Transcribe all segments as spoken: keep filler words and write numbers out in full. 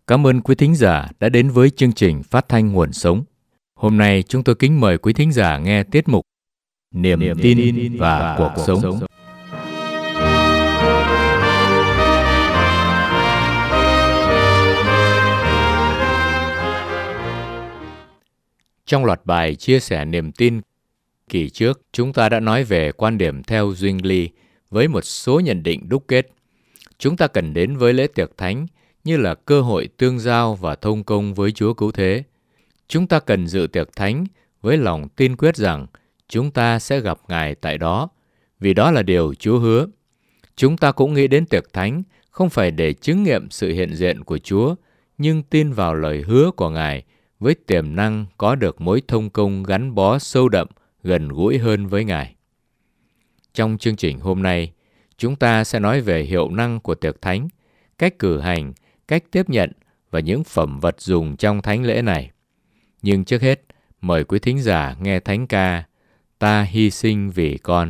Cảm ơn quý thính giả đã đến với chương trình Phát thanh Nguồn Sống. Hôm nay chúng tôi kính mời quý thính giả nghe tiết mục Niềm, Niềm tin, tin và, và cuộc, cuộc sống. sống. Trong loạt bài chia sẻ niềm tin kỳ trước, chúng ta đã nói về quan điểm theo Zwingli với một số nhận định đúc kết. Chúng ta cần đến với lễ tiệc thánh như là cơ hội tương giao và thông công với Chúa Cứu Thế. Chúng ta cần dự tiệc thánh với lòng tin quyết rằng chúng ta sẽ gặp Ngài tại đó, vì đó là điều Chúa hứa. Chúng ta cũng nghĩ đến tiệc thánh không phải để chứng nghiệm sự hiện diện của Chúa, nhưng tin vào lời hứa của Ngài với tiềm năng có được mối thông công gắn bó sâu đậm, gần gũi hơn với Ngài. Trong chương trình hôm nay, chúng ta sẽ nói về hiệu năng của tiệc thánh, cách cử hành, cách tiếp nhận và những phẩm vật dùng trong thánh lễ này. Nhưng trước hết, mời quý thính giả nghe thánh ca Ta hy sinh vì con.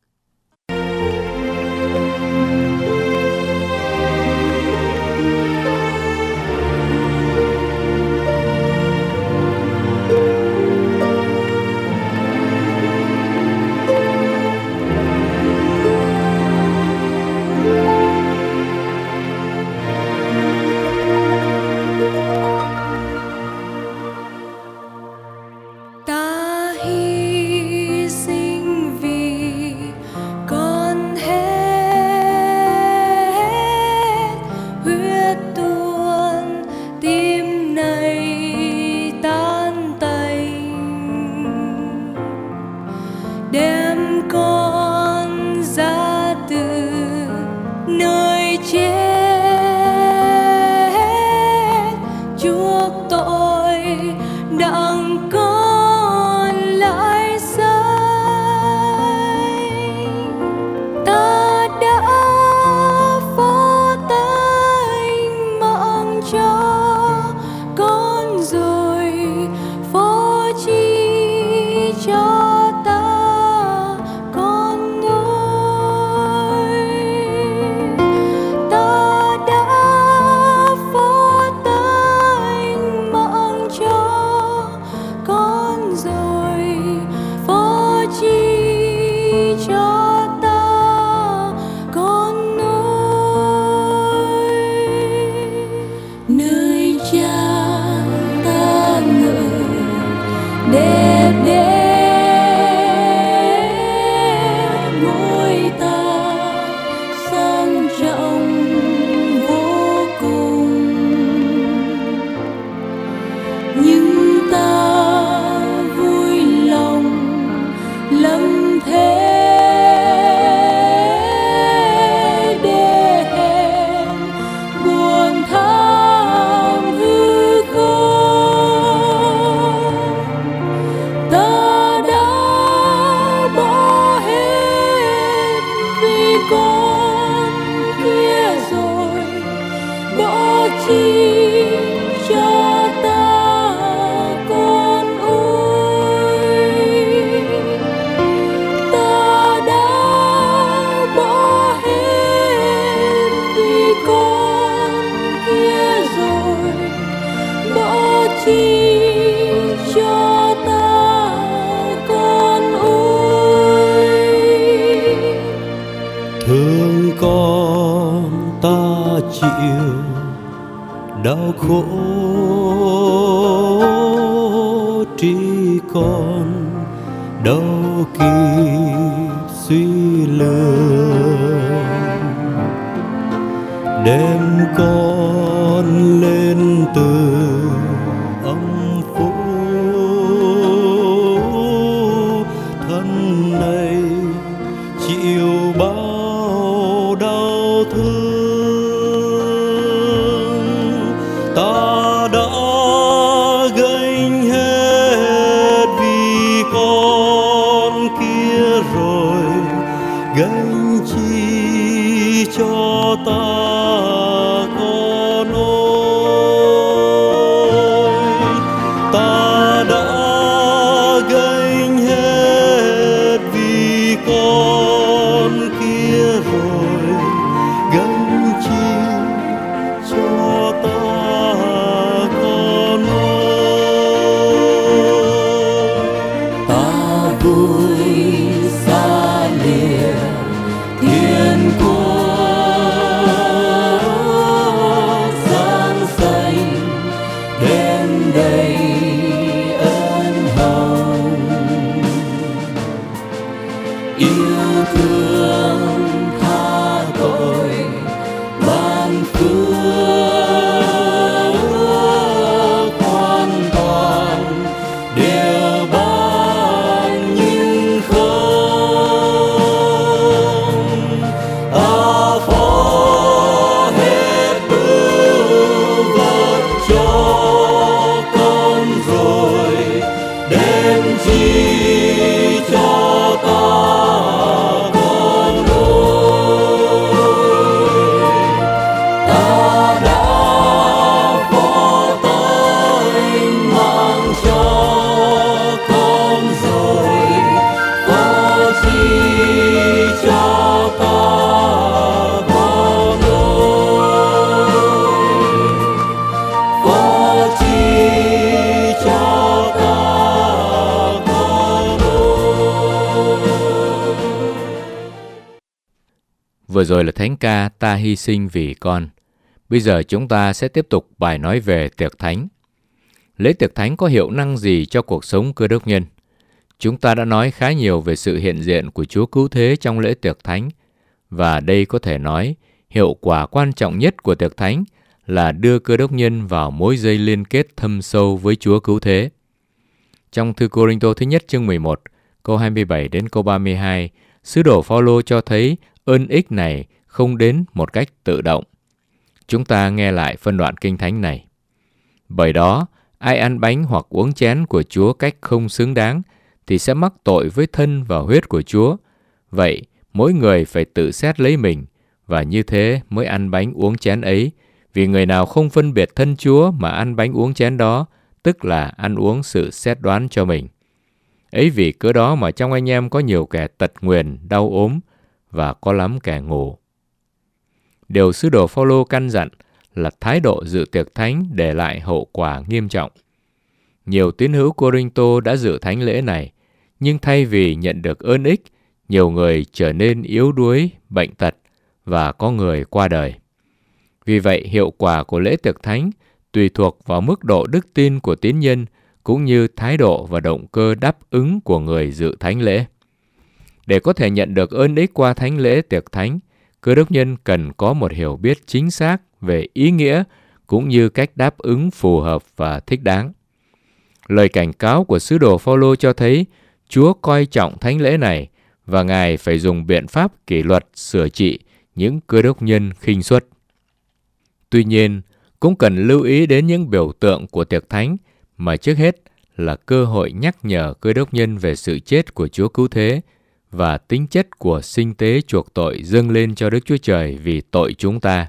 Đau khổ tri con đâu kịp suy lường, đem con lên từ âm phủ, thân này chịu bao đau thương. Ta đã gánh hết vì con kia rồi, gánh chi cho ta con ơi. Ta đã gánh hết vì con kia rồi, gánh chi cho ta Vừa rồi là thánh ca Ta Hy Sinh Vì Con. Bây giờ chúng ta sẽ tiếp tục bài nói về tiệc thánh. Lễ tiệc thánh có hiệu năng gì cho cuộc sống Cơ Đốc nhân? Chúng ta đã nói khá nhiều về sự hiện diện của Chúa Cứu Thế trong lễ tiệc thánh, và đây có thể nói hiệu quả quan trọng nhất của tiệc thánh là đưa Cơ Đốc nhân vào mối dây liên kết thâm sâu với Chúa Cứu Thế. Trong thư Cô-rinh-tô thứ nhất chương mười một, câu hai mươi bảy đến câu ba mươi hai, sứ đồ Phao-lô cho thấy ơn ích này không đến một cách tự động. Chúng ta nghe lại phân đoạn kinh thánh này. Bởi đó, ai ăn bánh hoặc uống chén của Chúa cách không xứng đáng thì sẽ mắc tội với thân và huyết của Chúa. Vậy, mỗi người phải tự xét lấy mình, và như thế mới ăn bánh uống chén ấy, vì người nào không phân biệt thân Chúa mà ăn bánh uống chén đó, tức là ăn uống sự xét đoán cho mình. Ấy vì cớ đó mà trong anh em có nhiều kẻ tật nguyền, đau ốm, và có lắm kẻ ngủ. Điều sứ đồ Phao-lô căn dặn là thái độ dự tiệc thánh để lại hậu quả nghiêm trọng. Nhiều tín hữu Cô-rinh-tô đã dự thánh lễ này, nhưng thay vì nhận được ơn ích, nhiều người trở nên yếu đuối, bệnh tật, và có người qua đời. Vì vậy, hiệu quả của lễ tiệc thánh tùy thuộc vào mức độ đức tin của tín nhân, cũng như thái độ và động cơ đáp ứng của người dự thánh lễ. Để có thể nhận được ơn ích qua thánh lễ tiệc thánh, Cơ Đốc nhân cần có một hiểu biết chính xác về ý nghĩa cũng như cách đáp ứng phù hợp và thích đáng. Lời cảnh cáo của sứ đồ Phao-lô cho thấy Chúa coi trọng thánh lễ này và Ngài phải dùng biện pháp kỷ luật sửa trị những Cơ Đốc nhân khinh suất. Tuy nhiên, cũng cần lưu ý đến những biểu tượng của tiệc thánh mà trước hết là cơ hội nhắc nhở Cơ Đốc nhân về sự chết của Chúa Cứu Thế và tính chất của sinh tế chuộc tội dâng lên cho Đức Chúa Trời vì tội chúng ta.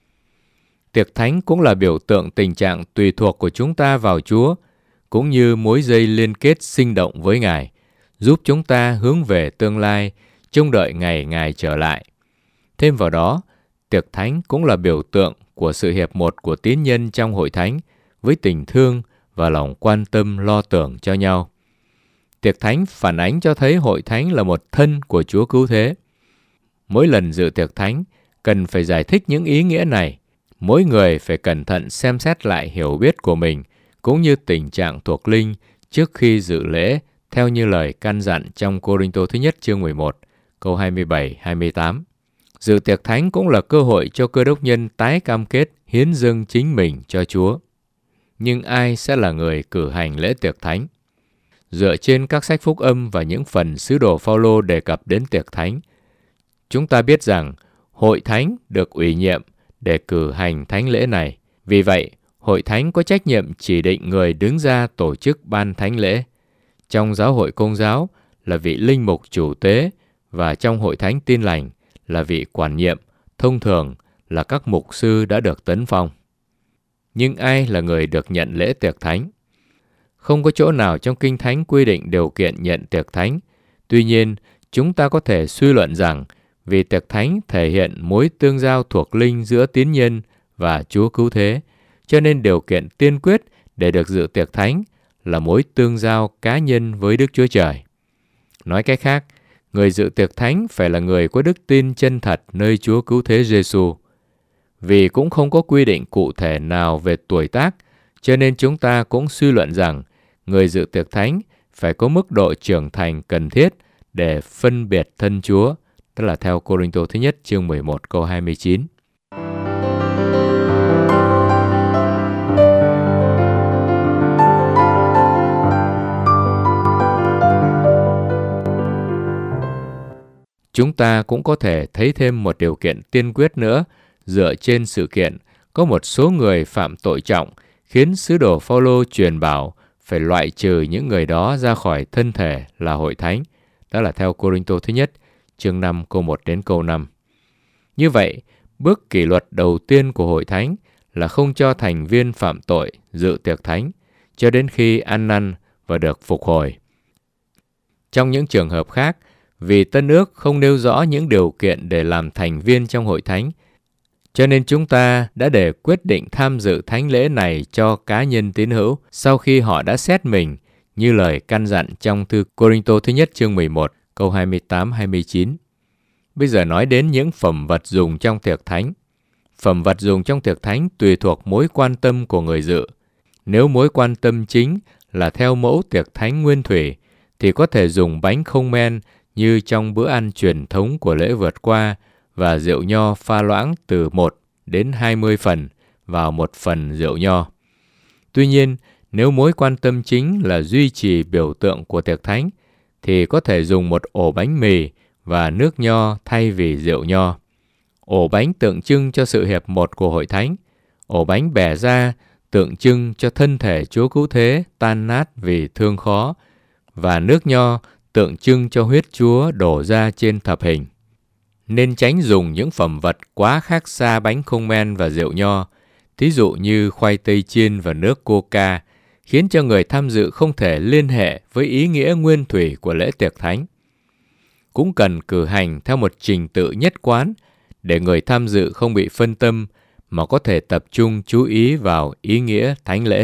Tiệc thánh cũng là biểu tượng tình trạng tùy thuộc của chúng ta vào Chúa, cũng như mối dây liên kết sinh động với Ngài, giúp chúng ta hướng về tương lai, trông đợi ngày Ngài trở lại. Thêm vào đó, tiệc thánh cũng là biểu tượng của sự hiệp một của tín nhân trong hội thánh với tình thương và lòng quan tâm lo tưởng cho nhau. Tiệc thánh phản ánh cho thấy hội thánh là một thân của Chúa Cứu Thế. Mỗi lần dự tiệc thánh, cần phải giải thích những ý nghĩa này. Mỗi người phải cẩn thận xem xét lại hiểu biết của mình, cũng như tình trạng thuộc linh trước khi dự lễ, theo như lời căn dặn trong Cô-rinh-tô thứ nhất chương mười một, câu hai mươi bảy hai mươi tám. Dự tiệc thánh cũng là cơ hội cho Cơ Đốc nhân tái cam kết hiến dâng chính mình cho Chúa. Nhưng ai sẽ là người cử hành lễ tiệc thánh? Dựa trên các sách phúc âm và những phần sứ đồ Phao-lô đề cập đến tiệc thánh, chúng ta biết rằng hội thánh được ủy nhiệm để cử hành thánh lễ này. Vì vậy, hội thánh có trách nhiệm chỉ định người đứng ra tổ chức ban thánh lễ. Trong giáo hội Công giáo là vị linh mục chủ tế, và trong hội thánh Tin lành là vị quản nhiệm, thông thường là các mục sư đã được tấn phong. Nhưng ai là người được nhận lễ tiệc thánh? Không có chỗ nào trong Kinh Thánh quy định điều kiện nhận tiệc thánh. Tuy nhiên, chúng ta có thể suy luận rằng vì tiệc thánh thể hiện mối tương giao thuộc linh giữa tín nhân và Chúa Cứu Thế, cho nên điều kiện tiên quyết để được dự tiệc thánh là mối tương giao cá nhân với Đức Chúa Trời. Nói cách khác, người dự tiệc thánh phải là người có đức tin chân thật nơi Chúa Cứu Thế Giêsu. Vì cũng không có quy định cụ thể nào về tuổi tác, cho nên chúng ta cũng suy luận rằng người dự tiệc thánh phải có mức độ trưởng thành cần thiết để phân biệt thân Chúa, tức là theo Cô-rinh-tô thứ nhất chương mười một câu hai mươi chín. Chúng ta cũng có thể thấy thêm một điều kiện tiên quyết nữa dựa trên sự kiện có một số người phạm tội trọng khiến sứ đồ Phao-lô truyền bảo phải loại trừ những người đó ra khỏi thân thể là hội thánh. Đó là theo Cô-rinh-tô thứ nhất chương năm câu một đến câu năm. Như vậy, bước kỷ luật đầu tiên của hội thánh là không cho thành viên phạm tội dự tiệc thánh cho đến khi ăn năn và được phục hồi. Trong những trường hợp khác, vì Tân ước không nêu rõ những điều kiện để làm thành viên trong hội thánh, cho nên chúng ta đã để quyết định tham dự thánh lễ này cho cá nhân tín hữu sau khi họ đã xét mình như lời căn dặn trong thư Cô-rinh-tô thứ nhất chương mười một câu hai mươi tám hai mươi chín. Bây giờ nói đến những phẩm vật dùng trong tiệc thánh. Phẩm vật dùng trong tiệc thánh tùy thuộc mối quan tâm của người dự. Nếu mối quan tâm chính là theo mẫu tiệc thánh nguyên thủy, thì có thể dùng bánh không men như trong bữa ăn truyền thống của lễ vượt qua và rượu nho pha loãng từ một đến hai mươi phần vào một phần rượu nho. Tuy nhiên, nếu mối quan tâm chính là duy trì biểu tượng của tiệc thánh, thì có thể dùng một ổ bánh mì và nước nho thay vì rượu nho. Ổ bánh tượng trưng cho sự hiệp một của hội thánh. Ổ bánh bẻ ra tượng trưng cho thân thể Chúa Cứu Thế tan nát vì thương khó, và nước nho tượng trưng cho huyết Chúa đổ ra trên thập hình. Nên tránh dùng những phẩm vật quá khác xa bánh không men và rượu nho, thí dụ như khoai tây chiên và nước coca, khiến cho người tham dự không thể liên hệ với ý nghĩa nguyên thủy của lễ tiệc thánh. Cũng cần cử hành theo một trình tự nhất quán để người tham dự không bị phân tâm mà có thể tập trung chú ý vào ý nghĩa thánh lễ.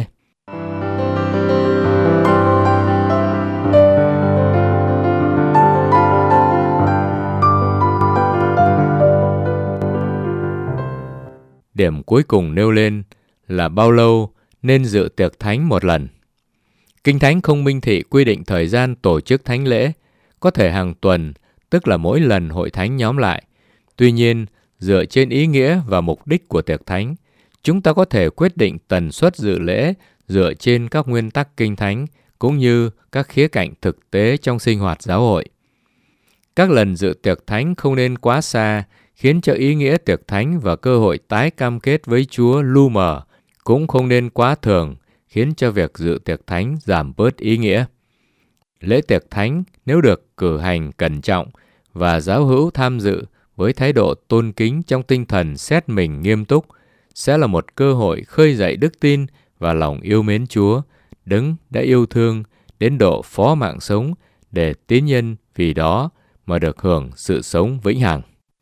Điểm cuối cùng nêu lên là bao lâu nên dự tiệc thánh một lần. Kinh Thánh không minh thị quy định thời gian tổ chức thánh lễ, có thể hàng tuần, tức là mỗi lần hội thánh nhóm lại. Tuy nhiên, dựa trên ý nghĩa và mục đích của tiệc thánh, chúng ta có thể quyết định tần suất dự lễ dựa trên các nguyên tắc Kinh Thánh cũng như các khía cạnh thực tế trong sinh hoạt giáo hội. Các lần dự tiệc thánh không nên quá xa, khiến cho ý nghĩa tiệc thánh và cơ hội tái cam kết với Chúa lu mờ, cũng không nên quá thường, khiến cho việc dự tiệc thánh giảm bớt ý nghĩa. Lễ tiệc thánh nếu được cử hành cẩn trọng và giáo hữu tham dự với thái độ tôn kính trong tinh thần xét mình nghiêm túc, sẽ là một cơ hội khơi dậy đức tin và lòng yêu mến Chúa, Đấng đã yêu thương đến độ phó mạng sống để tín nhân vì đó mà được hưởng sự sống vĩnh hằng.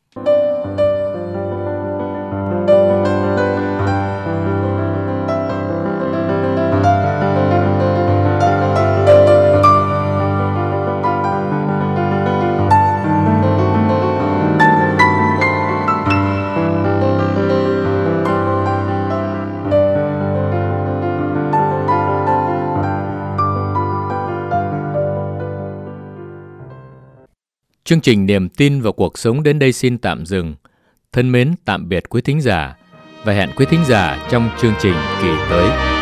Chương trình Niềm tin vào cuộc sống đến đây xin tạm dừng. Thân mến tạm biệt quý thính giả và hẹn quý thính giả trong chương trình kỳ tới.